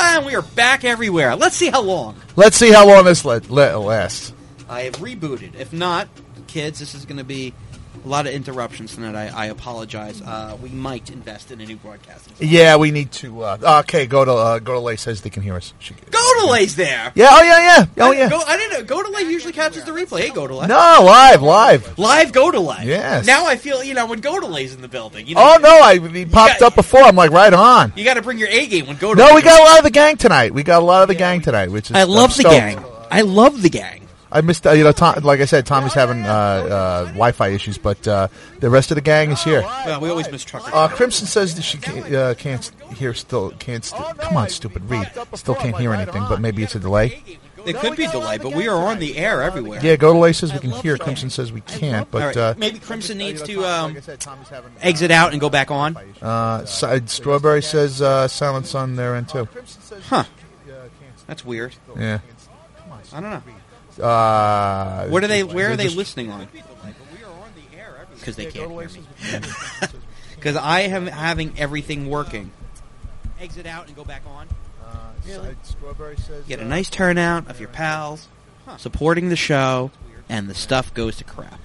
And we are back everywhere. Let's see how long. Let's see how long this lasts. I have rebooted. If not, kids, this is going to be a lot of interruptions tonight. I apologize. We might invest in a new broadcasting system. Yeah, we need to. Okay, go to Lay says they can hear us. Godelai's there. Yeah. Oh yeah. I didn't know. Godelay usually catches the replay. Hey, Godelay. No, live. Live Godelay. Yes. Now I feel when Godelay's in the building. He popped up before. I'm like, right on. You got to bring your A game when Godelay. No, we got a lot of the gang tonight. Which is I love the gang. I love the gang. I missed, Tom, like I said, Tommy's having Wi-Fi issues, but the rest of the gang is here. Well, we always miss Trucker. Crimson says that she can't hear. Come on, stupid Reed. Still can't hear anything, but maybe it's a delay. It could be a delay, but we are on the air everywhere. Yeah, Godelay says we can hear. Crimson says we can't, but right. Maybe Crimson needs to exit out and go back on. Strawberry says silence on their end too. Huh? That's weird. Yeah. I don't know. Where are they listening on? Because they can't hear me. Because I am having everything working. Exit out and go back on. Really? Get a nice turnout of your pals supporting the show, and the stuff goes to crap.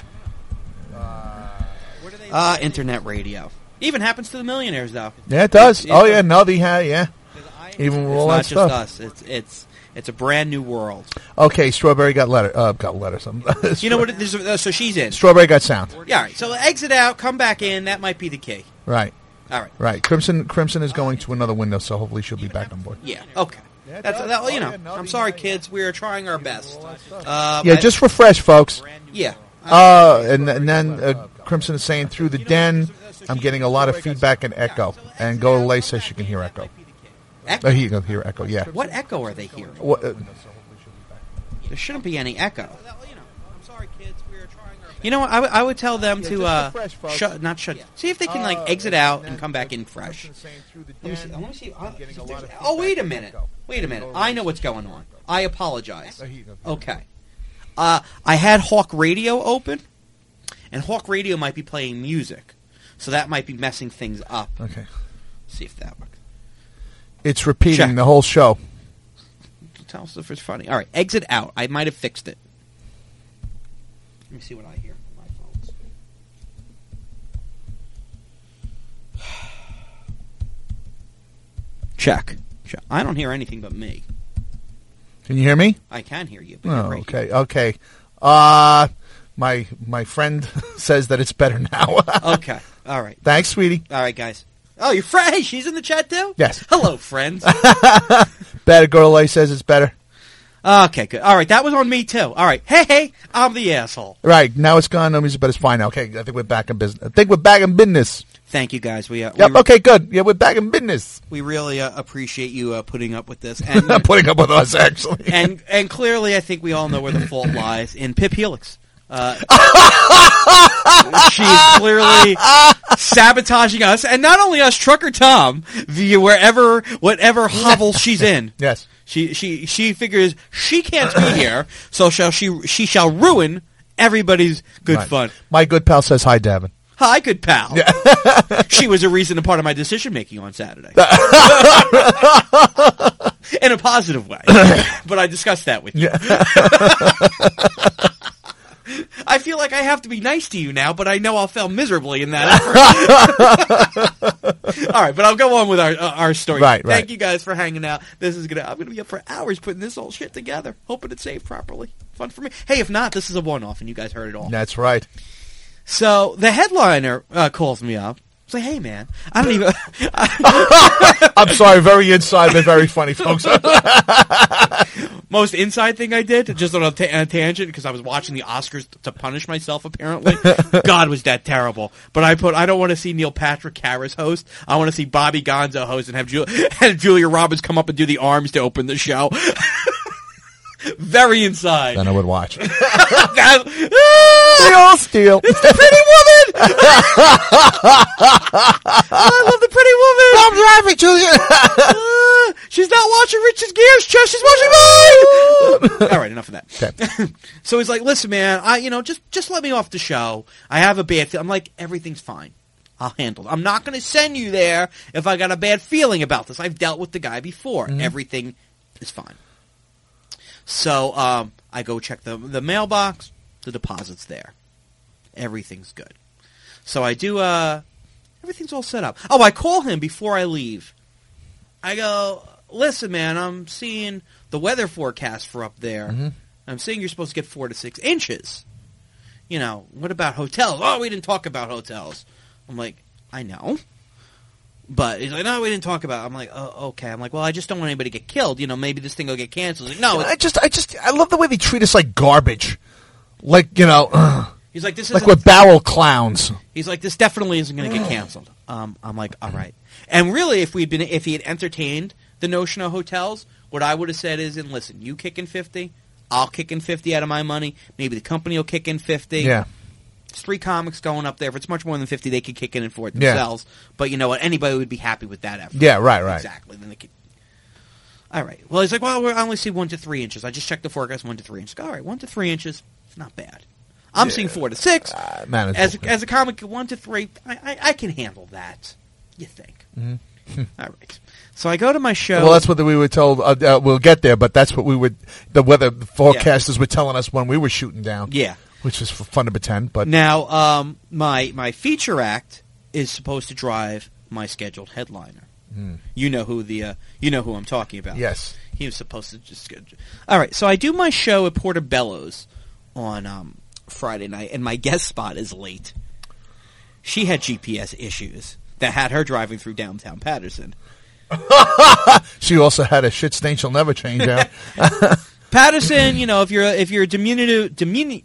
Internet radio. Even happens to the millionaires, though. Yeah, it does. Yeah. Even with all that stuff. It's not just us. It's a brand new world. Okay, Strawberry got letter. Something. You know what? So she's in. Strawberry got sound. Yeah. All right. So exit out, come back in. That might be the key. Right. All right. Right. Crimson is going to another window, so hopefully she'll be back on board. Yeah. Okay. I'm sorry, kids. We are trying our best. Just refresh, folks. Yeah. And then Crimson is saying through the den, I'm getting a lot of feedback and echo. And Godelay says she can hear echo. Echo? He can hear echo, yeah. What echo are they hearing? There shouldn't be any echo. I'm sorry, kids. We are trying our best. You know what? I would tell them to not shut. See if they can exit out and come back in fresh. Let me see. Oh, wait a minute. I know what's going on. I apologize. Okay. I had Hawk Radio open, and Hawk Radio might be playing music, so that might be messing things up. Okay. See if that works. It's repeating the whole show. Tell us if it's funny. All right, exit out. I might have fixed it. Let me see what I hear on my phones. Check. I don't hear anything but me. Can you hear me? I can hear you. But Okay. My friend says that it's better now. Okay. All right. Thanks, sweetie. All right, guys. Oh, your friend? Hey, she's in the chat too? Yes. Hello, friends. Better. Godelay says it's better. Okay, good. All right, that was on me too. All right. Hey, I'm the asshole. Right. Now it's gone. But it's fine now. Okay, I think we're back in business. Thank you, guys. Okay, good. Yeah, we're back in business. We really appreciate you putting up with this. And putting up with us, actually. And clearly, I think we all know where the fault lies in Pip Helix. She's clearly sabotaging us, and not only us, Trucker Tom, whatever hovel she's in. Yes, she figures she can't be here, so she shall ruin everybody's good fun. My good pal says hi, Davin. Hi, good pal. Yeah. She was a reason and part of my decision making on Saturday. In a positive way. But I discussed that with you. I feel like I have to be nice to you now, but I know I'll fail miserably in that effort. All right, but I'll go on with our story. Right. Thank you guys for hanging out. I'm gonna be up for hours putting this whole shit together, hoping it's saved properly. Fun for me. Hey, if not, this is a one-off, and you guys heard it all. That's right. So the headliner calls me up. It's like, hey, man, I don't even... I'm sorry, very inside, but very funny, folks. Most inside thing I did, just on a tangent, because I was watching the Oscars to punish myself, apparently. God, was that terrible. But I don't want to see Neil Patrick Harris host. I want to see Bobby Gonzo host and have Julia Roberts come up and do the arms to open the show. Very inside. Then I would watch. They all steal. It's the Pretty Woman! I love the Pretty Woman! I'm driving, Julia! She's not watching Richard Gere's chest, she's watching mine! All right, enough of that. Okay. So he's like, listen, man, just let me off the show. I have a bad thing. I'm like, everything's fine. I'll handle it. I'm not going to send you there if I got a bad feeling about this. I've dealt with the guy before. Mm-hmm. Everything is fine. So I go check the mailbox. The deposit's there. Everything's good. So I do, everything's all set up. Oh, I call him before I leave. I go, listen, man, I'm seeing the weather forecast for up there. Mm-hmm. I'm seeing you're supposed to get 4 to 6 inches. You know, what about hotels? Oh, we didn't talk about hotels. I'm like, I know. But he's like, no, we didn't talk about it. I'm like, oh, okay. I'm like, well, I just don't want anybody to get killed. You know, maybe this thing will get canceled. He's like, no. I love the way they treat us like garbage. Like, you know, he's like, this is like we're barrel clowns. He's like, this definitely isn't going to get canceled. I'm like, all right. And really, if he had entertained the notion of hotels, what I would have said is, and listen, you kick in 50, I'll kick in 50 out of my money. Maybe the company will kick in 50. Yeah. It's 3 comics going up there. If it's much more than 50, they could kick in for it themselves. Yeah. But you know what? Anybody would be happy with that effort. Yeah, right. Exactly. Then they could. All right. Well, he's like, well, I only see 1 to 3 inches. I just checked the forecast, 1 to 3 inches. All right, 1 to 3 inches. It's not bad. I'm seeing 4 to 6. As a comic, 1 to 3, I can handle that. You think? Mm-hmm. All right. So I go to my show. Well, that's what we were told. We'll get there, but that's what the weather forecasters were telling us when we were shooting down. Yeah. Which is fun to pretend. But now, my feature act is supposed to drive my scheduled headliner. Mm. You know who I'm talking about. Yes. He was supposed to just. All right. So I do my show at Portobello's on Friday night, and my guest spot is late. She had GPS issues that had her driving through downtown Patterson. She also had a shit stain she'll never change out. Patterson, you know, if you're diminutive,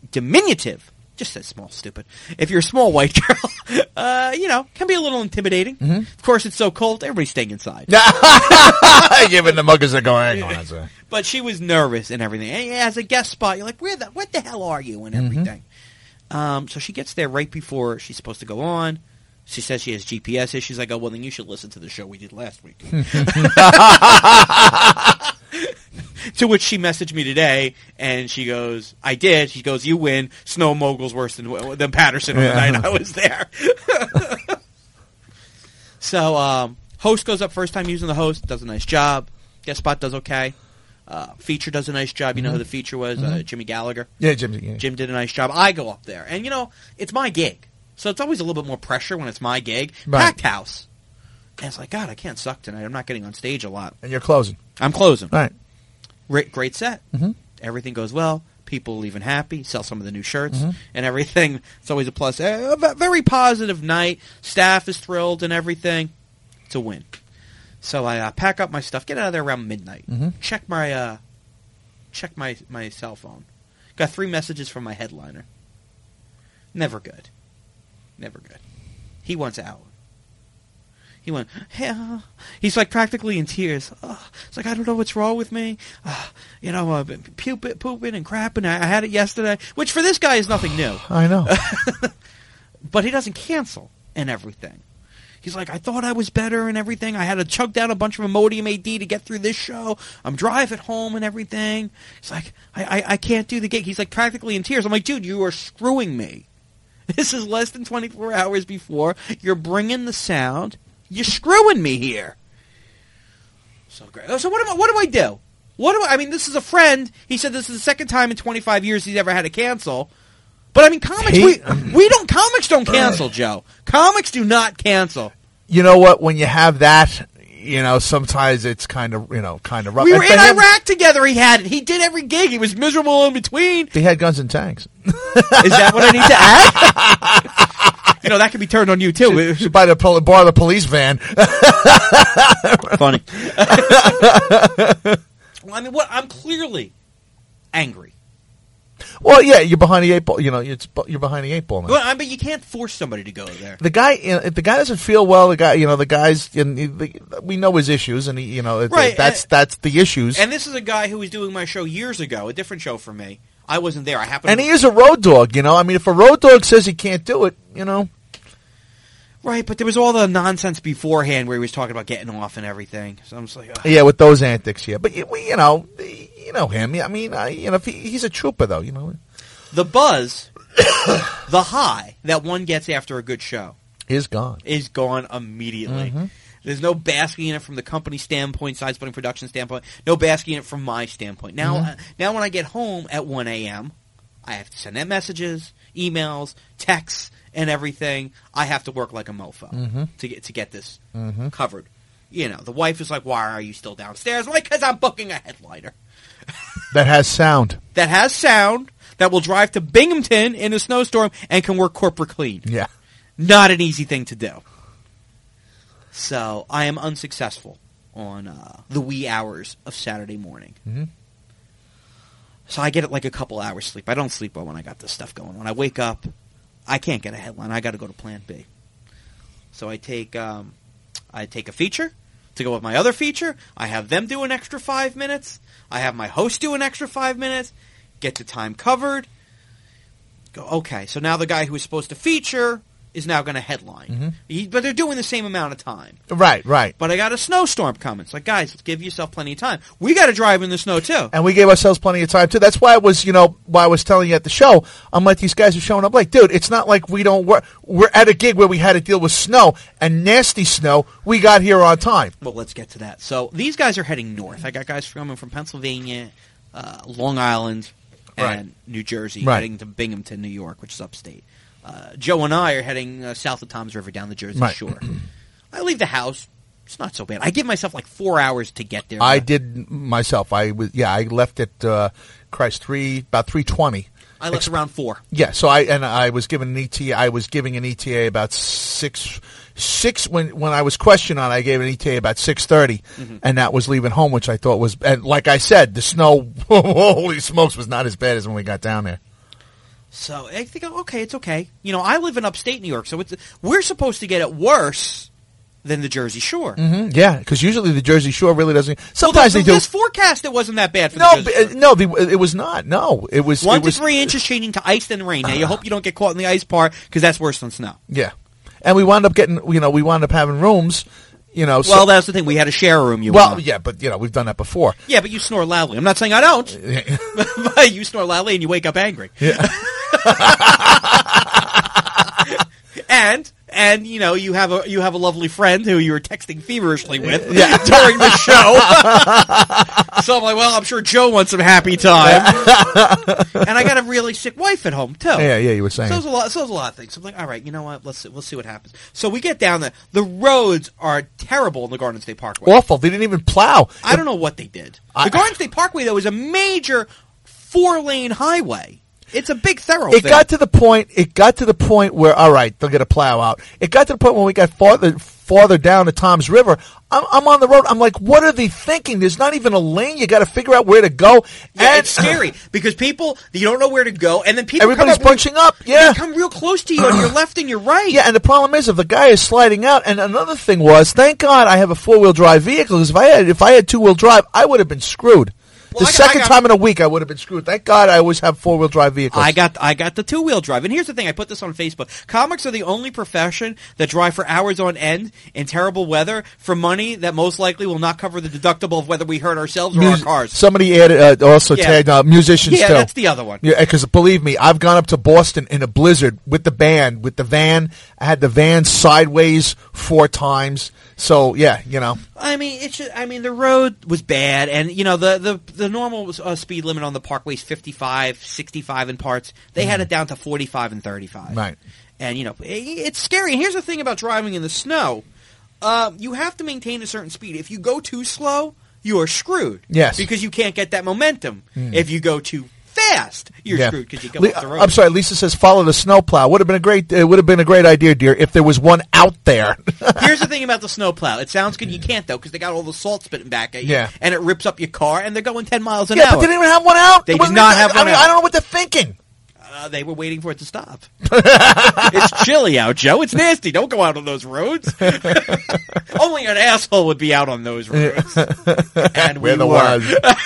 just that small, stupid. If you're a small white girl, you know, can be a little intimidating. Mm-hmm. Of course, it's so cold, everybody's staying inside. Giving the muggers a going on. But she was nervous and everything. And as a guest spot, you're like, what the hell are you and everything? Mm-hmm. So she gets there right before she's supposed to go on. She says she has GPS issues. I go, well, then you should listen to the show we did last week. To which she messaged me today, and she goes, I did. She goes, you win. Snow Mogul's worse than Patterson on the night I was there. So, host goes up first time using the host, does a nice job. Guest spot does okay. Feature does a nice job. You know who the feature was? Jimmy Gallagher. Yeah, Jimmy. Yeah. Jim did a nice job. I go up there, and, you know, it's my gig. So it's always a little bit more pressure when it's my gig. Right. Packed house. And it's like, God, I can't suck tonight. I'm not getting on stage a lot. And you're closing. I'm closing. Right. Great set. Mm-hmm. Everything goes well. People leaving happy. Sell some of the new shirts and everything. It's always a plus. A very positive night. Staff is thrilled and everything. It's a win. So I pack up my stuff. Get out of there around midnight. Mm-hmm. Check my cell phone. Got 3 messages from my headliner. Never good. He wants out. He went, hey, he's like practically in tears. It's like, I don't know what's wrong with me. You know, pooping and crapping. I had it yesterday, which for this guy is nothing new. I know. But he doesn't cancel and everything. He's like, I thought I was better and everything. I had to chug down a bunch of Imodium AD to get through this show. I'm driving home and everything. He's like, I can't do the gig. He's like practically in tears. I'm like, dude, you are screwing me. This is less than 24 hours before. You're bringing the sound. You're screwing me here. So great. So what do I do? I mean, this is a friend. He said this is the second time in 25 years he's ever had to cancel. But I mean, comics don't cancel, Joe. Comics do not cancel. You know what? When you have that, you know, sometimes it's kind of rough. We were in Iraq together. He had it. He did every gig. He was miserable in between. He had guns and tanks. Is that what I need to add? You know, that could be turned on you, too. You should borrow the police van. Funny. Well, I mean, I'm clearly angry. Well, yeah, you're behind the 8 ball. You know, you're behind the 8 ball now. Well, but you can't force somebody to go there. The guy, if the guy doesn't feel well, the guy's, we know his issues, and right, that's the issues. And this is a guy who was doing my show years ago, a different show for me. I wasn't there. And he is a road dog, you know. I mean, if a road dog says he can't do it, you know. Right, but there was all the nonsense beforehand where he was talking about getting off and everything. So I'm just like, ugh. Yeah, with those antics, yeah. But you know him. I mean, if he's a trooper, though, you know. The buzz, the high that one gets after a good show. is gone. Is gone immediately. Mm-hmm. There's no basking in it from the company standpoint, side splitting production standpoint. No basking in it from my standpoint. Now, now when I get home at 1 a.m., I have to send out messages, emails, texts, and everything. I have to work like a mofo to get this covered. You know, the wife is like, "Why are you still downstairs?" I'm like, "Because I'm booking a headliner that has sound. That will drive to Binghamton in a snowstorm and can work corporate clean." Yeah, not an easy thing to do. So I am unsuccessful on the wee hours of Saturday morning. Mm-hmm. So I get like a couple hours sleep. I don't sleep well when I got this stuff going. When I wake up, I can't get a headline. I got to go to Plan B. So I take a feature to go with my other feature. I have them do an extra 5 minutes. I have my host do an extra 5 minutes. Get the time covered. Go, okay, so now the guy who was supposed to feature is now going to headline. But they're doing the same amount of time. Right. But I got a snowstorm coming. It's like, guys, let's give yourself plenty of time. We got to drive in the snow, too. And we gave ourselves plenty of time, too. That's why why I was telling you at the show, I'm like, these guys are showing up. Like, dude, it's not like we don't work. We're at a gig where we had to deal with snow and nasty snow. We got here on time. Well, let's get to that. So these guys are heading north. I got guys coming from Pennsylvania, Long Island, and New Jersey, heading to Binghamton, New York, which is upstate. Joe and I are heading south of Toms River down the Jersey Shore. I leave the house. It's not so bad. I give myself like 4 hours to get there. I did myself. I left at about 3:20. I left around 4. Yeah, so I was given an ETA. I was giving an ETA about 6 when I was questioned on. I gave an ETA about 6:30, and that was leaving home, which I thought was. And like I said, the snow, holy smokes, was not as bad as when we got down there. So I think, okay, it's okay. You know, I live in upstate New York, so we're supposed to get it worse than the Jersey Shore. Mm-hmm. Yeah, because usually the Jersey Shore really doesn't. Sometimes they do. This forecast, it wasn't that bad for the Jersey Shore. No, it was not. No, it was 1 to 3 inches changing to ice and rain. Now you hope you don't get caught in the ice part because that's worse than snow. Yeah, and we wound up having rooms. Well, that's the thing. We had to share a room. But we've done that before. Yeah, but you snore loudly. I'm not saying I don't. But you snore loudly and you wake up angry. Yeah. And you have a lovely friend who you were texting feverishly with during the show. So I'm like, well, I'm sure Joe wants some happy time. And I got a really sick wife at home too. Yeah, you were saying. So there's a lot of things. I'm like, all right, you know what? We'll see what happens. So we get down there. The roads are terrible in the Garden State Parkway. Awful. They didn't even plow. I don't know what they did. The Garden State Parkway though is a major 4-lane highway. It's a big thoroughfare. It got to the point where, all right, they'll get a plow out. It got to the point when we got farther down the Toms River. I'm on the road. I'm like, what are they thinking? There's not even a lane. You got to figure out where to go. Yeah, and it's scary because you don't know where to go, and then everybody's bunching up. Yeah, they come real close to you on your left and your right. Yeah, and the problem is if the guy is sliding out. And another thing was, thank God I have a 4-wheel drive vehicle. Because if I had 2-wheel drive, I would have been screwed. Well, the second time in a week, I would have been screwed. Thank God I always have 4-wheel drive vehicles. I got the 2-wheel drive. And here's the thing. I put this on Facebook. Comics are the only profession that drive for hours on end in terrible weather for money that most likely will not cover the deductible of whether we hurt ourselves or our cars. Somebody added tagged musicians too. Yeah, that's the other one. Yeah, because believe me, I've gone up to Boston in a blizzard with the band, with the van. I had the van sideways 4 times. So yeah, I mean, the road was bad, and the normal speed limit on the parkway is 55, 65 in parts. They had it down to 45 and 35. Right. And it's scary. And here's the thing about driving in the snow: you have to maintain a certain speed. If you go too slow, you are screwed. Yes. Because you can't get that momentum. If you go too fast, you're screwed because you go off the road. I'm sorry, Lisa says follow the snowplow. It would have been a great idea, dear, if there was one out there. Here's the thing about the snowplow. It sounds good. You can't though because they got all the salt spitting back at you, and it rips up your car. And they're going 10 miles an hour. Yeah, but they didn't even have one out. They did not have one out. I don't know what they're thinking. They were waiting for it to stop. It's chilly out, Joe. It's nasty. Don't go out on those roads. Only an asshole would be out on those roads. And we were.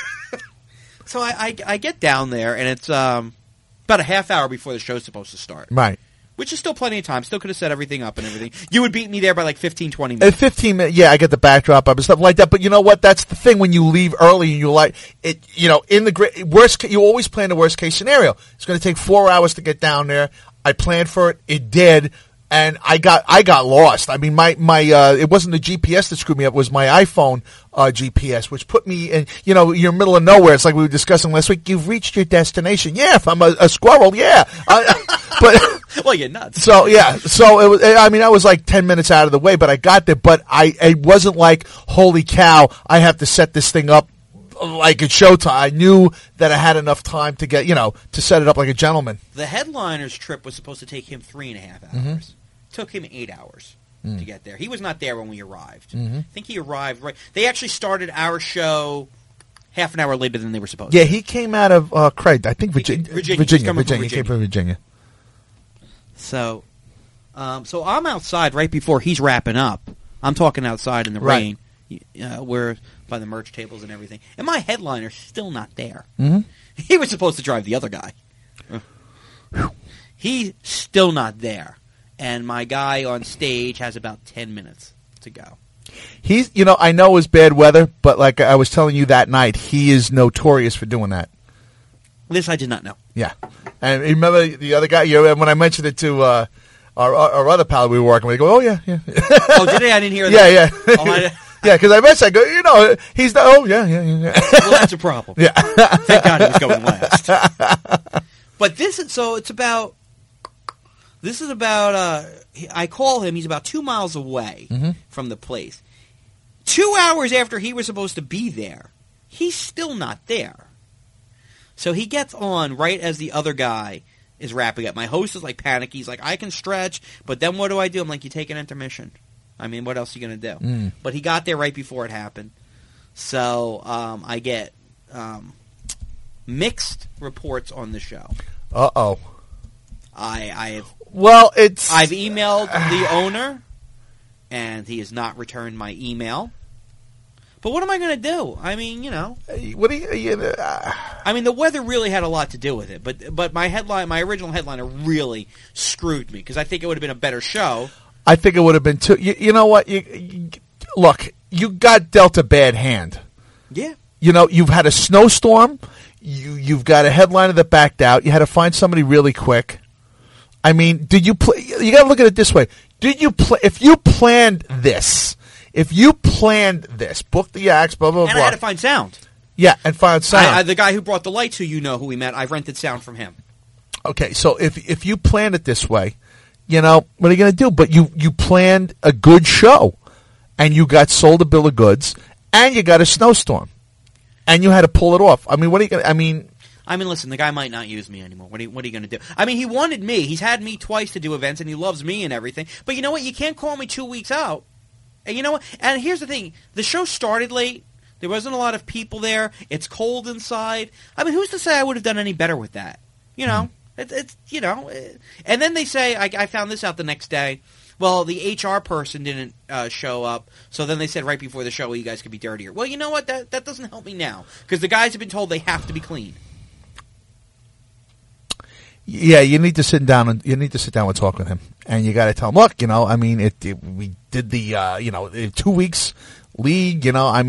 So I get down there, and it's about a half hour before the show's supposed to start. Right. Which is still plenty of time. Still could have set everything up and everything. You would beat me there by like 15, 20 minutes. 15 minutes, yeah, I get the backdrop up and stuff like that. But you know what? That's the thing when you leave early and you like it. In the worst, you always plan the worst case scenario. It's going to take 4 hours to get down there. I planned for it. It did. and I got lost. I mean, my it wasn't the GPS that screwed me up; it was my iPhone GPS, which put me in. You know, you're in the middle of nowhere. It's like we were discussing last week. You've reached your destination. Yeah, if I'm a squirrel, yeah. But well, you're nuts. So yeah, so it was. I mean, I was like 10 minutes out of the way, but I got there. But it wasn't like, holy cow, I have to set this thing up like it's showtime. I knew that I had enough time to get, to set it up like a gentleman. The headliner's trip was supposed to take him 3.5 hours. Mm-hmm. Took him 8 hours to get there. He was not there when we arrived. Mm-hmm. I think he arrived right. They actually started our show half an hour later than they were supposed to. Yeah, he came out of Craig. I think Virginia. He came from Virginia. So I'm outside right before he's wrapping up. I'm talking outside in the rain. We're by the merch tables and everything. And my headliner's still not there. Mm-hmm. He was supposed to drive the other guy. He's still not there. And my guy on stage has about 10 minutes to go. He's, I know it was bad weather, but like I was telling you that night, he is notorious for doing that. This I did not know. Yeah. And remember the other guy, when I mentioned it to our other pal we were working with, he go, oh, yeah. Oh, did he? I didn't hear that. Yeah. Oh, yeah, because I mentioned, I go, he's not, oh, yeah. Well, that's a problem. Yeah. Thank God he was going last. But this is about, I call him, he's about 2 miles away from the place. 2 hours after he was supposed to be there, he's still not there. So he gets on right as the other guy is wrapping up. My host is like panicky. He's like, I can stretch, but then what do I do? I'm like, you take an intermission. I mean, what else are you going to do? But he got there right before it happened. So I get mixed reports on the show. Uh-oh. I've emailed the owner, and he has not returned my email. But what am I going to do? I mean, What do you? I mean, the weather really had a lot to do with it. But my original headliner really screwed me because I think it would have been a better show. I think it would have been too. You know what? Look, you got dealt a bad hand. Yeah. You've had a snowstorm. You've got a headliner that backed out. You had to find somebody really quick. I mean, did you play? You got to look at it this way. Did you play? If you planned this, book the acts, blah blah blah. And I had to find sound. Yeah, and find sound. The guy who brought the lights, who we met, I've rented sound from him. Okay, so if you planned it this way, what are you going to do? But you planned a good show, and you got sold a bill of goods, and you got a snowstorm, and you had to pull it off. I mean, what are you going to? I mean, listen, the guy might not use me anymore. What are you going to do? I mean, he wanted me. He's had me twice to do events, and he loves me and everything. But you know what? You can't call me 2 weeks out. And you know what? And here's the thing. The show started late. There wasn't a lot of people there. It's cold inside. I mean, who's to say I would have done any better with that? It's And then they say, I found this out the next day, well, the HR person didn't show up, so then they said right before the show, well, you guys could be dirtier. Well, you know what? That doesn't help me now, because the guys have been told they have to be clean. Yeah, you need to sit down and talk with him, and you got to tell him, look, we did the 2 weeks league,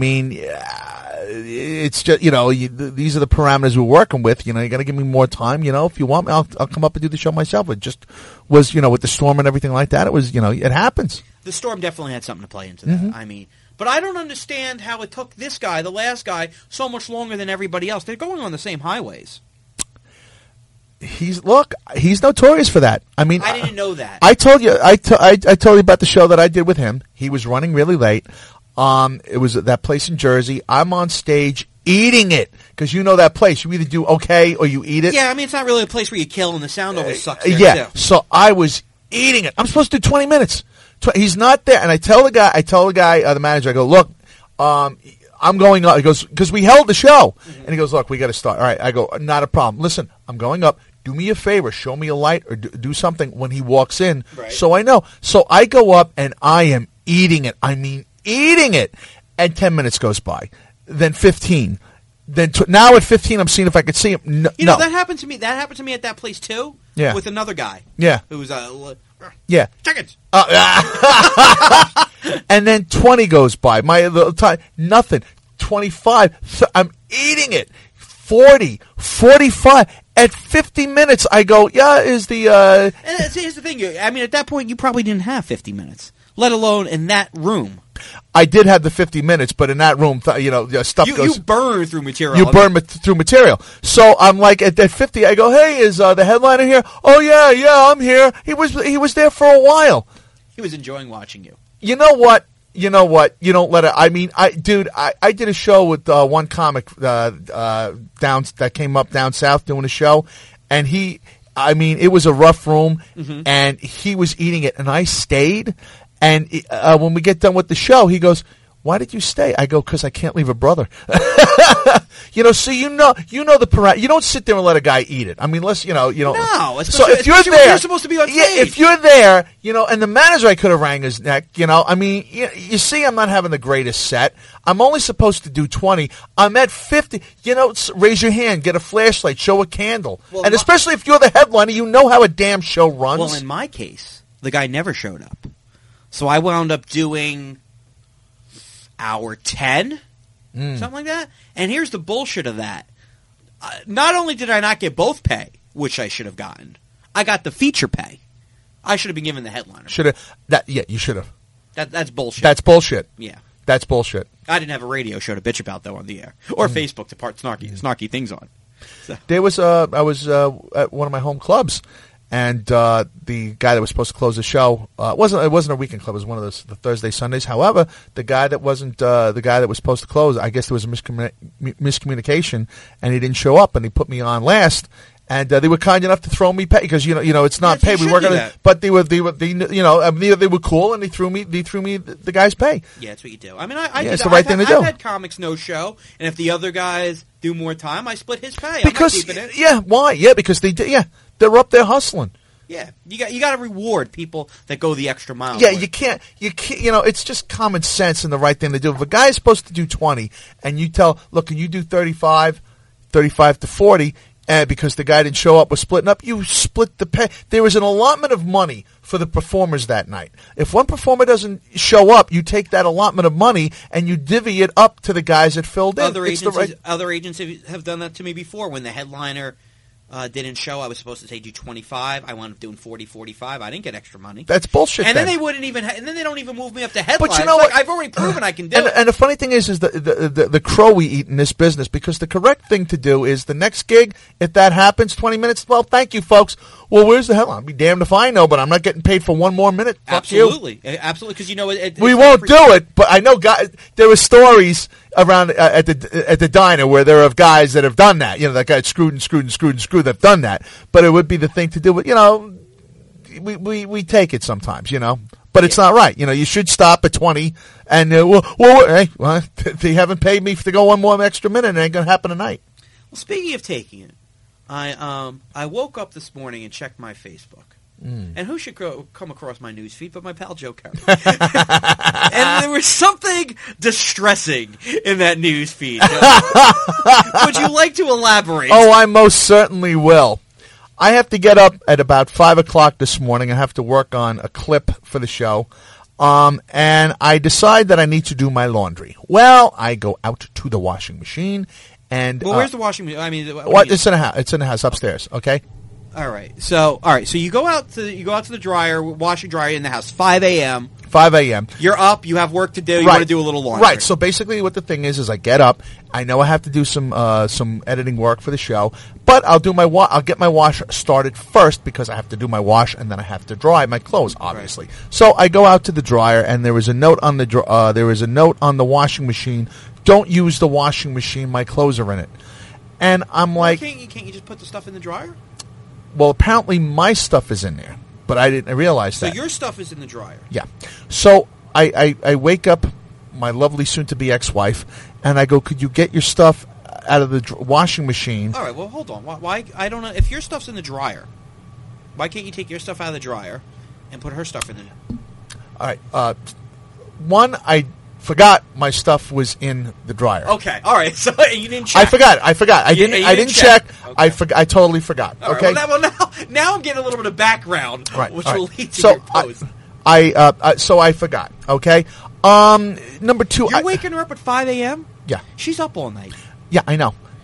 it's just, these are the parameters we're working with. You got to give me more time. If you want me, I'll come up and do the show myself. It just was, with the storm and everything like that. It was, it happens. The storm definitely had something to play into that. Mm-hmm. I mean, but I don't understand how it took this guy, the last guy, so much longer than everybody else. They're going on the same highways. He's notorious for that. I mean, I didn't know that. I told you, I told you about the show that I did with him. He was running really late. It was at that place in Jersey. I'm on stage eating it because that place. You either do okay or you eat it. Yeah, I mean, it's not really a place where you kill, and the sound always sucks there, yeah, too. So I was eating it. I'm supposed to do 20 minutes. He's not there, and I tell the guy, the manager, I go, look, I'm going up. He goes, because we held the show, and he goes, look, we got to start. All right, I go, not a problem. Listen, I'm going up. Do me a favor, show me a light or do something when he walks in, right, so I know. So I go up and I am eating it. I mean, eating it. And 10 minutes goes by. Then 15. Then now at 15, I'm seeing if I could see him. No. That happened to me. That happened to me at that place too. Yeah. With another guy. Yeah. Who was yeah. Chickens. And then 20 goes by. My little time, nothing. 25. I'm eating it. 40, 45. At 50 minutes, I go, yeah, is the... And here's the thing. I mean, at that point, you probably didn't have 50 minutes, let alone in that room. I did have the 50 minutes, but in that room, stuff goes... You burn through material. You burn through material. So I'm like, at 50, I go, hey, is the headliner here? Oh, yeah, I'm here. He was there for a while. He was enjoying watching you. You know what? You don't let it. I mean, I did a show with one comic that came up down south doing a show, and it was a rough room, and he was eating it, and I stayed. And when we get done with the show, he goes, "Why did you stay?" I go, "Because I can't leave a brother." So you know the parameter. You don't sit there and let a guy eat it. I mean, unless No. So if you're there, you're supposed to be on stage. Yeah, if you're there, and the manager, I could have rang his neck. I mean, you see, I'm not having the greatest set. I'm only supposed to do 20. I'm at 50. Raise your hand, get a flashlight, show a candle, and especially if you're the headliner, you know how a damn show runs. Well, in my case, the guy never showed up, so I wound up doing hour 10. Something like that. And here's the bullshit of that. Not only did I not get both pay, which I should have gotten, I got the feature pay. I should have been given the headliner. You should have. That's bullshit. That's bullshit. Yeah. That's bullshit. I didn't have a radio show to bitch about, though, on the air. Or Facebook to part snarky things on. So. There was I was at one of my home clubs, and the guy that was supposed to close the show it wasn't a weekend club. It was one of the Thursday Sundays. However, the guy that was supposed to close, I guess there was a miscommunication, and he didn't show up, and he put me on last. And they were kind enough to throw me pay because it's not pay. We weren't gonna, but they were cool, and they threw me the guy's pay. Yeah, that's what you do. I mean, I it's the right thing to do. I've had comics no show, and if the other guys do more time, I split his pay. Because I'm not keeping it. Why? Yeah, because they're up there hustling. Yeah, you got to reward people that go the extra mile. Yeah, you can't. It's just common sense and the right thing to do. If a guy is supposed to do 20, and you tell, look, can you do 35 to 40? Because the guy didn't show up, was splitting up, you split the pay. There was an allotment of money for the performers that night. If one performer doesn't show up, you take that allotment of money and you divvy it up to the guys that filled in. Other agencies have done that to me before. When the headliner didn't show, I was supposed to say do 25. I wound up doing 40, 45. I didn't get extra money. That's bullshit. And then they wouldn't even. And then they don't even move me up to headline. But you know what? I've already proven I can do it. And the funny thing is the crow we eat in this business, because the correct thing to do is the next gig, if that happens, 20 minutes. Well, thank you, folks. Well, where's the headline? I'll be damned if I know, but I'm not getting paid for one more minute. Fuck absolutely, you. Absolutely, because we won't do it. But I know guys. There were stories around at the diner where there are guys that have done that. That guy screwed that've done that. But it would be the thing to do. But we take it sometimes. But it's not right. You should stop at 20. And they haven't paid me to go one more extra minute. It ain't gonna happen tonight. Well, speaking of taking it, I woke up this morning and checked my Facebook. And who should come across my news feed but my pal Joe Kerr? And there was something distressing in that news feed. Would you like to elaborate? Oh, I most certainly will. I have to get up at about 5 o'clock this morning. I have to work on a clip for the show. And I decide that I need to do my laundry. Well, I go out to the washing machine. And where's the washing machine? I mean, it's in a house. It's in the house upstairs. Okay. All right. So you go out to the dryer, wash your dryer in the house. 5 a.m. 5 a.m. You're up. You have work to do. You want to do a little laundry. Right. So basically, what the thing is I get up. I know I have to do some editing work for the show, but I'll do I'll get my wash started first because I have to do my wash and then I have to dry my clothes, obviously. Right. So I go out to the dryer and there was a note on the washing machine. Don't use the washing machine. My clothes are in it. And I'm like, can't you just put the stuff in the dryer? Well, apparently my stuff is in there, but I didn't realize that. So your stuff is in the dryer. Yeah. So I wake up my lovely soon-to-be ex-wife, and I go, could you get your stuff out of the washing machine? All right, well, hold on. Why? I don't know. If your stuff's in the dryer, why can't you take your stuff out of the dryer and put her stuff in there? All right. One, I forgot my stuff was in the dryer. Okay, all right. So you didn't check. I forgot. I didn't check. Okay. I totally forgot. All okay. Right, now I'm getting a little bit of background, right, which will lead to your post. So I forgot. Okay. Number two. You're waking her up at 5 a.m.? Yeah. She's up all night. Yeah, I know.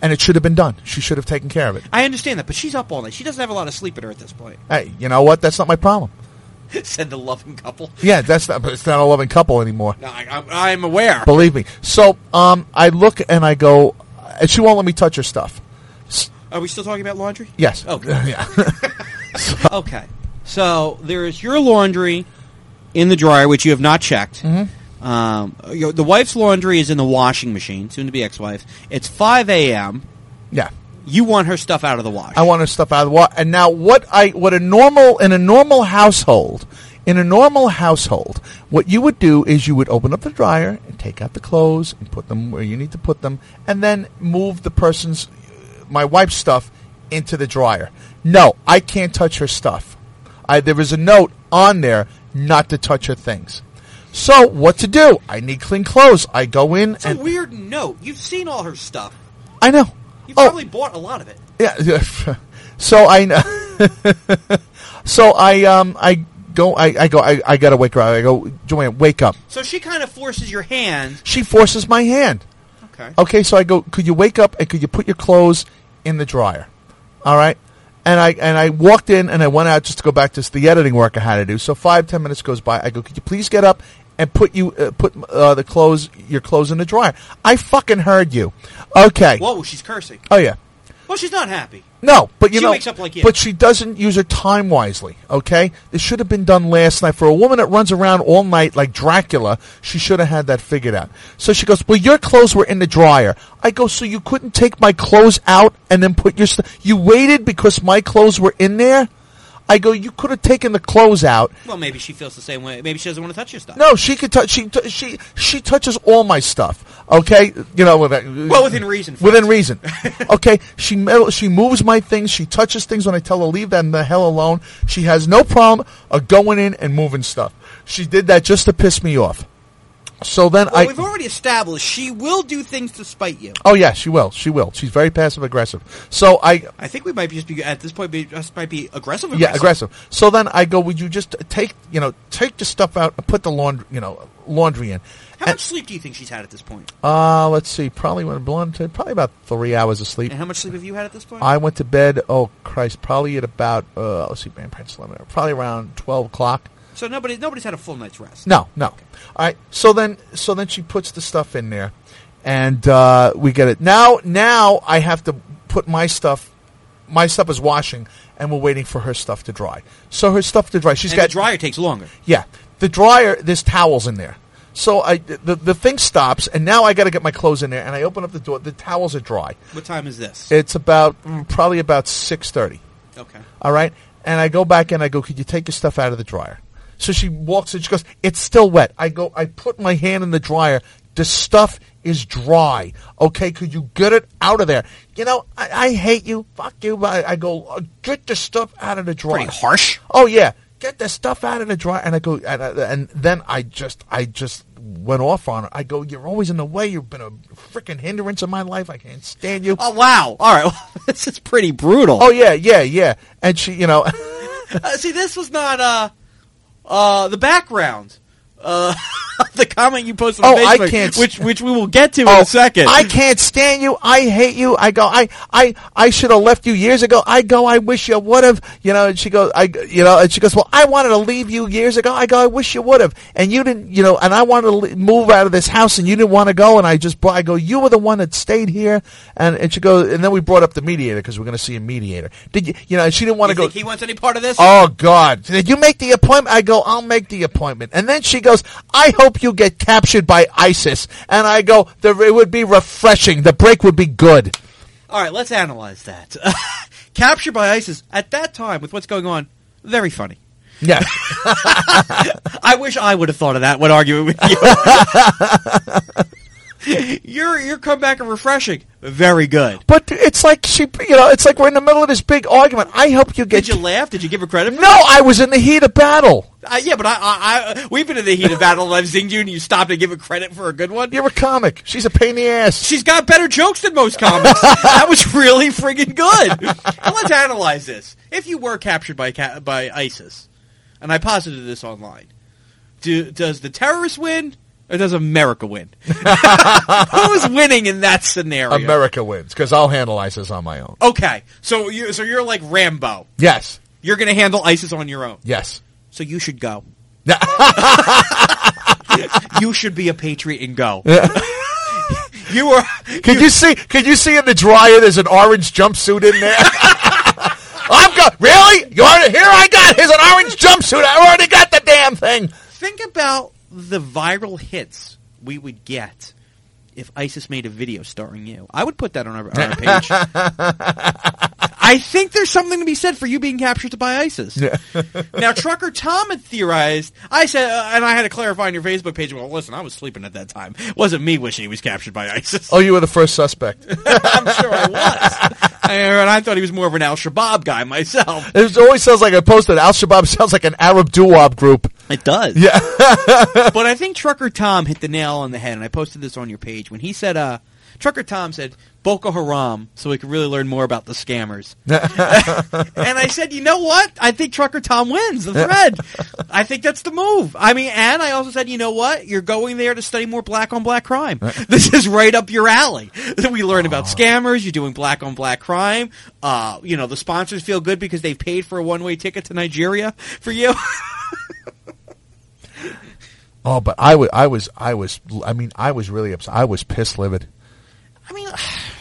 And it should have been done. She should have taken care of it. I understand that, but she's up all night. She doesn't have a lot of sleep in her at this point. Hey, you know what? That's not my problem. Said the loving couple. Yeah, it's not a loving couple anymore. No, I'm aware. Believe me. So I look and I go, and she won't let me touch her stuff. Are we still talking about laundry? Yes. Okay. Yeah. Okay. So there is your laundry in the dryer, which you have not checked. Mm-hmm. The wife's laundry is in the washing machine, soon to be ex-wife. It's 5 a.m. Yeah. You want her stuff out of the wash. I want her stuff out of the wash. And now, in a normal household, what you would do is you would open up the dryer and take out the clothes and put them where you need to put them, and then move my wife's stuff into the dryer. No, I can't touch her stuff. There is a note on there not to touch her things. So, what to do? I need clean clothes. I go in It's a weird note. You've seen all her stuff. I know. You probably bought a lot of it. Yeah. So I gotta wake her up. I go, Joanne, wake up. So she kind of forces your hand. She forces my hand. Okay, so I go, could you wake up and could you put your clothes in the dryer? All right. And I walked in and I went out just to go back to the editing work I had to do. So 5-10 minutes goes by. I go, could you please get up and put your clothes in the dryer? I fucking heard you. Okay. Whoa, she's cursing. Oh yeah. Well, she's not happy. No, but she wakes up like you. But she doesn't use her time wisely, okay? This should have been done last night. For a woman that runs around all night like Dracula, she should have had that figured out. So she goes, well, your clothes were in the dryer. I go, so you couldn't take my clothes out and then put your stuff? You waited because my clothes were in there? I go, you could have taken the clothes out. Well, maybe she feels the same way. Maybe she doesn't want to touch your stuff. No, she could touch. She touches all my stuff. Okay, you know. Well, within reason. Within reason. Okay, she moves my things. She touches things when I tell her leave them the hell alone. She has no problem of going in and moving stuff. She did that just to piss me off. So then we've already established she will do things to spite you. Oh yeah, she will. She will. She's very passive aggressive. So I think we might just be at this point. Might be aggressive. Yeah, aggressive. So then I go, would you just take the stuff out and put the laundry in? How much sleep do you think she's had at this point? Let's see. Probably probably about 3 hours of sleep. And how much sleep have you had at this point? I went to bed. Oh Christ! Probably at about let's see, probably around 12 o'clock. So nobody's had a full night's rest. No. Okay. All right. So then she puts the stuff in there, and we get it. Now I have to put my stuff. My stuff is washing, and we're waiting for her stuff to dry. So her stuff to dry. The dryer takes longer. Yeah, the dryer. There's towels in there. So the thing stops, and now I got to get my clothes in there, and I open up the door. The towels are dry. What time is this? It's probably about 6:30. Okay. All right, and I go back and I go, could you take your stuff out of the dryer? So she walks and she goes, it's still wet. I put my hand in the dryer. The stuff is dry. Okay, could you get it out of there? You know, I hate you. Fuck you. But I go, get the stuff out of the dryer. Pretty harsh. Oh, yeah. Get the stuff out of the dryer. And I go, and then I just went off on her. I go, you're always in the way. You've been a freaking hindrance in my life. I can't stand you. Oh, wow. All right. Well, this is pretty brutal. Oh, yeah. And she, see, this was not, the background, the comment you posted on Facebook, which we will get to in a second. I can't stand you. I hate you. I go, I should have left you years ago. I go, I wish you would have. And she goes, and she goes, well, I wanted to leave you years ago. I go, I wish you would have, and you didn't, and I wanted to move out of this house, and you didn't want to go, and I go, you were the one that stayed here, and she goes, and then we brought up the mediator because we're going to see a mediator. Did you, and she didn't want to go. Think he wants any part of this? Oh God! Did you make the appointment? I go, I'll make the appointment, and then she goes, I hope you get captured by ISIS. And I go, it would be refreshing. The break would be good. All right, let's analyze that. Captured by ISIS, at that time, with what's going on, very funny. Yeah. I wish I would have thought of that when arguing with you. Your comeback and refreshing, very good. But it's like it's like we're in the middle of this big argument. I hope you get. Did you laugh? Did you give her credit? No, I was in the heat of battle. Yeah, but we've been in the heat of battle, and I've zinged you, and you stopped and give her credit for a good one. You're a comic. She's a pain in the ass. She's got better jokes than most comics. That was really friggin' good. And let's analyze this. If you were captured by ISIS, and I posited this online, does the terrorist win? Or does America win? Who's winning in that scenario? America wins, because I'll handle ISIS on my own. Okay, so you're like Rambo. Yes. You're going to handle ISIS on your own. Yes. So you should go. You should be a patriot and go. You are. Could you see in the dryer? There's an orange jumpsuit in there. I'm go. Really? Here I got. Here's an orange jumpsuit. I already got the damn thing. Think about the viral hits we would get if ISIS made a video starring you. I would put that on our page. I think there's something to be said for you being captured by ISIS. Yeah. Now, Trucker Tom had theorized. I said, and I had to clarify on your Facebook page. Well, listen, I was sleeping at that time. It wasn't me wishing he was captured by ISIS. Oh, you were the first suspect. I'm sure I was. And I thought he was more of an Al-Shabaab guy myself. It always sounds like I posted. Al-Shabaab sounds like an Arab doo-wop group. It does. Yeah. But I think Trucker Tom hit the nail on the head, and I posted this on your page when he said, Trucker Tom said, Boko Haram, so we could really learn more about the scammers. And I said, you know what? I think Trucker Tom wins the thread. I think that's the move. I mean, and I also said, you know what? You're going there to study more black-on-black crime. This is right up your alley. We learn about scammers. You're doing black-on-black crime. The sponsors feel good because they've paid for a one-way ticket to Nigeria for you. Oh, but I was really upset. I was piss livid. I mean,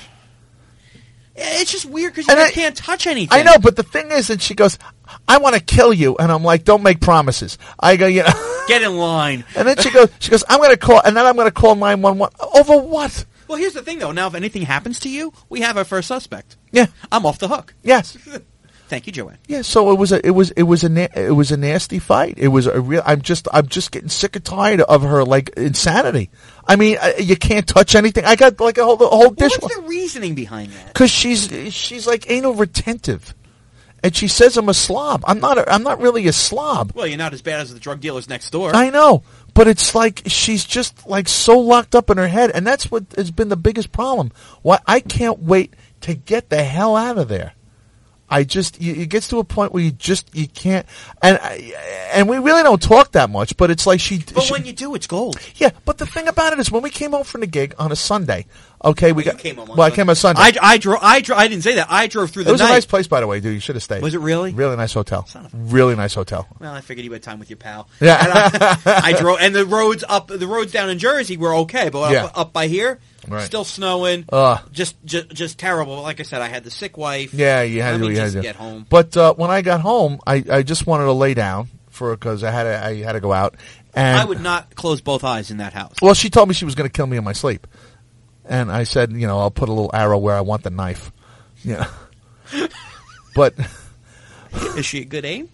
it's just weird because you can't touch anything. I know, but the thing is, and she goes, I want to kill you. And I'm like, don't make promises. I go, get in line. And then she goes, I'm going to call, and then I'm going to call 911. Over what? Well, here's the thing, though. Now, if anything happens to you, we have our first suspect. Yeah. I'm off the hook. Yes. Thank you, Joanne. Yeah, so it was a nasty fight. It was a real. I'm just getting sick and tired of her insanity. I mean, you can't touch anything. I got like the whole dishwasher. What's the reasoning behind that? Because she's like anal retentive, and she says I'm a slob. I'm not really a slob. Well, you're not as bad as the drug dealers next door. I know, but it's like she's just like so locked up in her head, and that's what has been the biggest problem. Why I can't wait to get the hell out of there. It gets to a point where you can't, and we really don't talk that much, but it's like when you do, it's gold. Yeah, but the thing about it is when we came home from the gig on a Sunday, okay, I came on Sunday. I drove, I didn't say that. I drove through the night. It was a nice place, by the way, dude. You should have stayed. Was it really? Really nice hotel. Really nice hotel. Well, I figured you had time with your pal. Yeah. And I drove, and the roads down in Jersey were okay, but up by here, right. Still snowing. Just terrible. But like I said, I had the sick wife. Yeah, you had to get home. But when I got home, I just wanted to lay down because I had to go out. And I would not close both eyes in that house. Well, she told me she was going to kill me in my sleep, and I said, I'll put a little arrow where I want the knife. Yeah, but is she a good aim?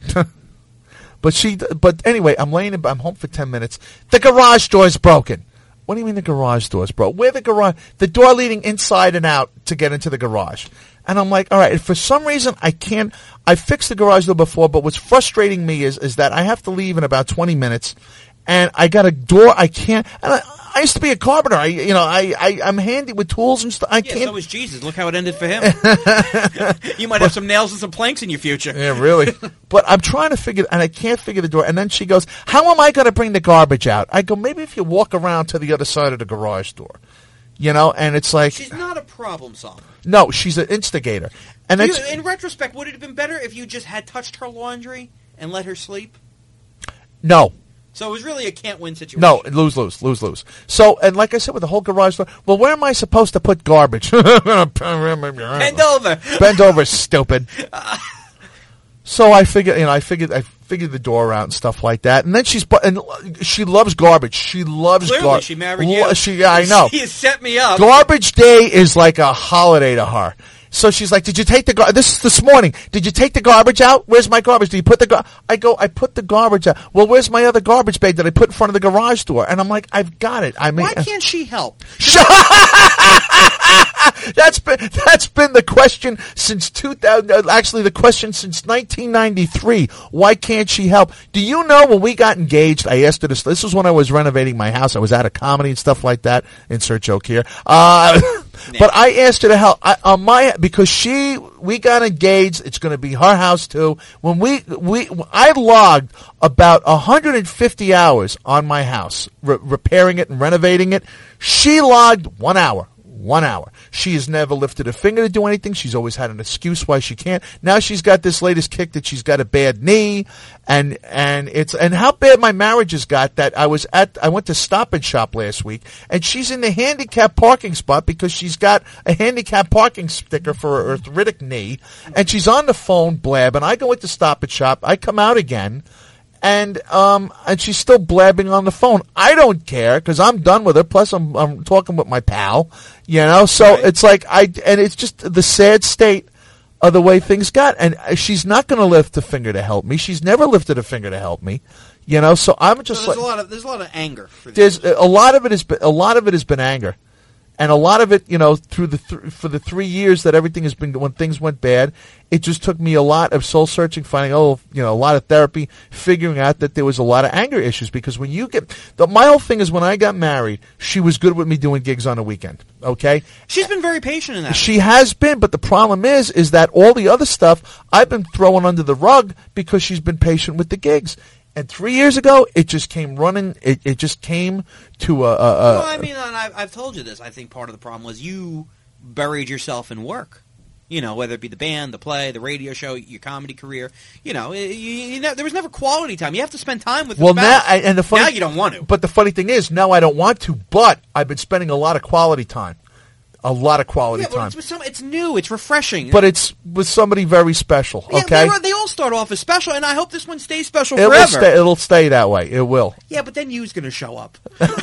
But anyway, I'm home for 10 minutes. The garage door's broken. What do you mean the garage door's broken? Where the door leading inside and out to get into the garage. And I'm like, all right, for some reason I fixed the garage door before, but what's frustrating me is that I have to leave in about 20 minutes, and I got a door I can't, and I used to be a carpenter. I'm handy with tools and stuff. I can't. So was Jesus. Look how it ended for him. You might have some nails and some planks in your future. Yeah, really. But I'm trying to figure, and I can't figure the door. And then she goes, how am I going to bring the garbage out? I go, maybe if you walk around to the other side of the garage door. And it's like... She's not a problem solver. No, she's an instigator. And in retrospect, would it have been better if you just had touched her laundry and let her sleep? No. So it was really a can't-win situation. No, lose. So, and like I said, with the whole garage door, well, where am I supposed to put garbage? Bend over. Bend over, stupid. So I figured the door out and stuff like that. And then she loves garbage. She loves garbage. Clearly, she married you. I know. She has set me up. Garbage day is like a holiday to her. So she's like, did you take the garbage? This morning. Did you take the garbage out? Where's my garbage? Did you put the I put the garbage out. Well, where's my other garbage bag that I put in front of the garage door? And I'm like, I've got it. I mean, why can't she help? been the question since 2000. Actually, the question since 1993. Why can't she help? Do you know when we got engaged? I asked her this. This was when I was renovating my house. I was out of comedy and stuff like that. Insert joke here. But I asked her to help because we got engaged. It's going to be her house too. When I logged about 150 hours on my house, repairing it and renovating it. She logged 1 hour. 1 hour. She has never lifted a finger to do anything. She's always had an excuse why she can't. Now she's got this latest kick that she's got a bad knee, and how bad my marriage has got that I went to Stop and Shop last week, and she's in the handicap parking spot because she's got a handicap parking sticker for her arthritic knee, and she's on the phone blabbing. I go into Stop and Shop. I come out again. And she's still blabbing on the phone. I don't care because I'm done with her. Plus, I'm talking with my pal, So right. It's like and it's just the sad state of the way things got. And she's not going to lift a finger to help me. She's never lifted a finger to help me, So I'm just there's a lot of anger. A lot of it has been anger. And a lot of it, for the 3 years that everything has been, when things went bad, it just took me a lot of soul searching, finding, a lot of therapy, figuring out that there was a lot of anger issues. Because when you my whole thing is when I got married, she was good with me doing gigs on the weekend. Okay? She's been very patient in that. She has been, but the problem is that all the other stuff I've been throwing under the rug because she's been patient with the gigs. And 3 years ago, it just came running. It just came to Well, I mean, I've told you this. I think part of the problem was you buried yourself in work. Whether it be the band, the play, the radio show, your comedy career. There was never quality time. You have to spend time with. Well, now you don't want to. But the funny thing is, now I don't want to. But I've been spending a lot of quality time. A lot of quality time. It's new. It's refreshing. But it's with somebody very special, okay? Yeah, they all start off as special, and I hope this one stays special forever. It'll stay that way. It will. Yeah, but then you's going to show up.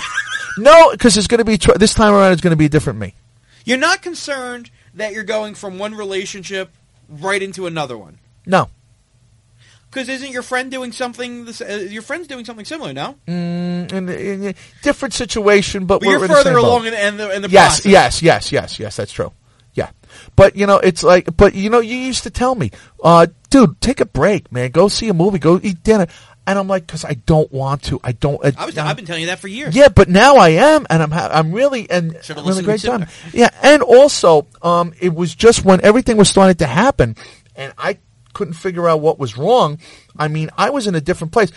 No, because it's going to be this time around. It's going to be a different me. You're not concerned that you're going from one relationship right into another one. No. Because isn't your friend doing something? Your friend's doing something similar, no? In a different situation, but we're you're further along in the yes, process. Yes, that's true. Yeah, but it's like, you used to tell me, dude, take a break, man. Go see a movie. Go eat dinner. And I'm like, because I don't want to. I've been telling you that for years. Yeah, but now I am, and I'm really really great time. Yeah, and also, it was just when everything was starting to happen, and I couldn't figure out what was wrong. I mean, I was in a different place.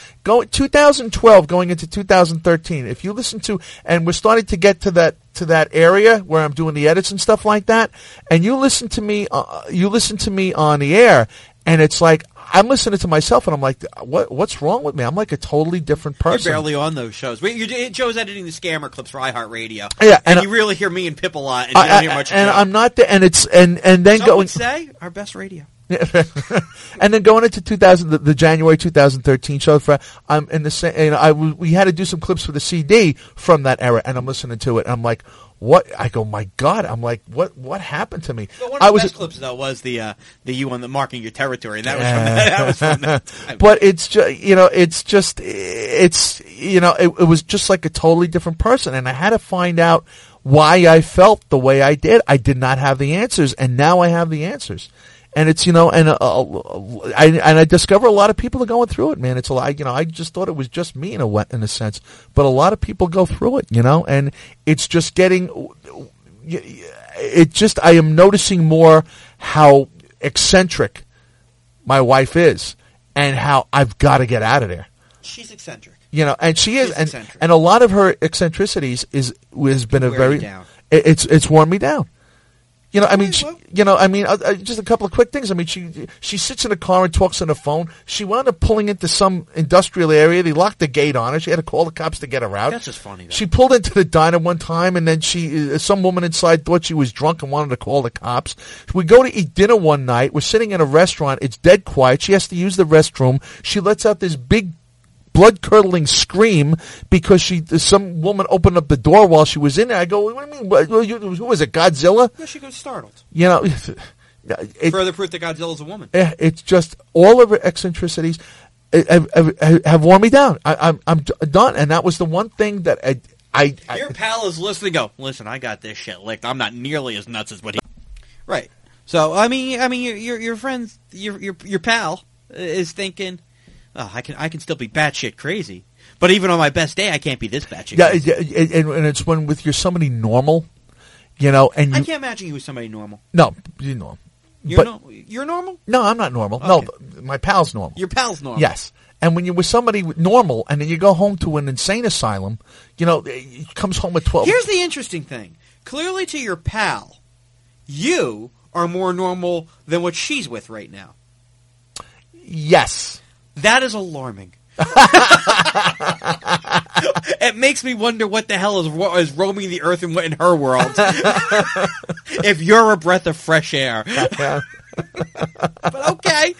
2012 going into 2013. If you listen to, and we're starting to get to that area where I'm doing the edits and stuff like that, and you listen to me on the air, and it's like I'm listening to myself, and I'm like, what's wrong with me? I'm like a totally different person. You're barely on those shows. Joe's editing the scammer clips for iHeartRadio. Yeah, and you really hear me and Pip a lot, and you don't hear much. And I'm not there, and it's and then some would say our best radio. And then going into the January 2013 show, I'm in the same. We had to do some clips for the CD from that era, and I'm listening to it, and I'm like, what? I go, my God! I'm like, what happened to me? But one of the best clips though was the you on the marking your territory, and that was from that time. But it's just, it was just like a totally different person, and I had to find out why I felt the way I did. I did not have the answers, and now I have the answers. And it's, I discover a lot of people are going through it, man. It's a lot, I just thought it was just me in a sense, but a lot of people go through it, and it's just I am noticing more how eccentric my wife is and how I've got to get out of there. She's eccentric. And she is, and a lot of her eccentricities has been it's worn me down. Just a couple of quick things. I mean, she sits in a car and talks on the phone. She wound up pulling into some industrial area. They locked the gate on her. She had to call the cops to get her out. That's just funny, though. She pulled into the diner one time, and then some woman inside thought she was drunk and wanted to call the cops. We go to eat dinner one night. We're sitting in a restaurant. It's dead quiet. She has to use the restroom. She lets out this big blood-curdling scream because some woman opened up the door while she was in there. I go, what do you mean? Who was it, Godzilla? Yeah, she goes startled. Further proof that Godzilla's a woman. Yeah, it's just all of her eccentricities have worn me down. I'm done, and that was the one thing that Your pal is listening. Go, listen, I got this shit licked. I'm not nearly as nuts as what he. Right. So I mean, your friends, your pal is thinking, oh, I can still be batshit crazy, but even on my best day, I can't be this batshit crazy. Yeah, and it's when you're somebody normal, and I can't imagine you with somebody normal. No, you know. You're normal? No, I'm not normal. Okay. No, my pal's normal. Your pal's normal. Yes. And when you're with somebody normal and then you go home to an insane asylum, he comes home at 12. Here's the interesting thing. Clearly to your pal, you are more normal than what she's with right now. Yes. That is alarming. It makes me wonder what the hell is roaming the earth in her world. If you're a breath of fresh air. But okay.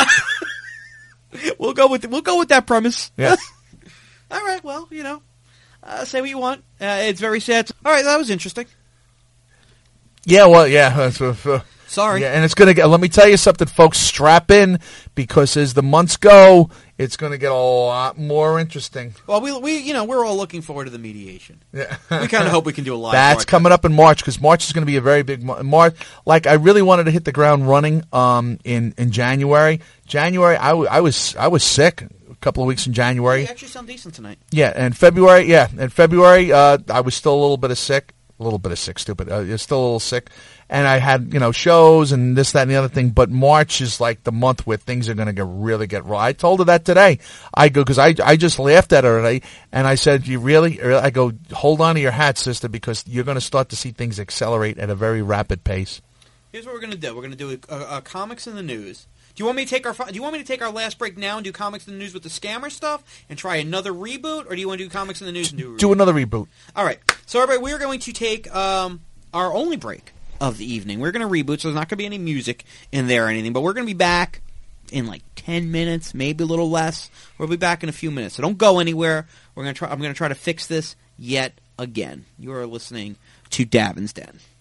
We'll go with that premise. Yeah. All right, well, say what you want. It's very sad. All right, that was interesting. Yeah, well, yeah. Sorry. Yeah, and it's going to get, let me tell you something, folks, strap in, because as the months go, it's going to get a lot more interesting. Well, we're all looking forward to the mediation. Yeah. We kind of hope we can do a live That's coming up in March, because March is going to be a very big March. Like, I really wanted to hit the ground running in January. January, I was sick a couple of weeks in January. You actually sound decent tonight. Yeah, and February, I was still a little bit sick. Stupid. You're still a little sick. And I had, shows and this, that, and the other thing. But March is like the month where things are going to really get raw. I told her that today. I go, because I just laughed at her today. And I said, you really? I go, hold on to your hat, sister, because you're going to start to see things accelerate at a very rapid pace. Here's what we're going to do. We're going to do a comics in the news. Do you want me to take our last break now and do comics in the news with the scammer stuff and try another reboot, or do you want to do comics in the news and do a reboot? Do another reboot. All right. So, everybody, we're going to take our only break of the evening. We're going to reboot, so there's not going to be any music in there or anything, but we're going to be back in like 10 minutes, maybe a little less. We'll be back in a few minutes, so don't go anywhere. I'm going to try to fix this yet again. You are listening to Davin's Den.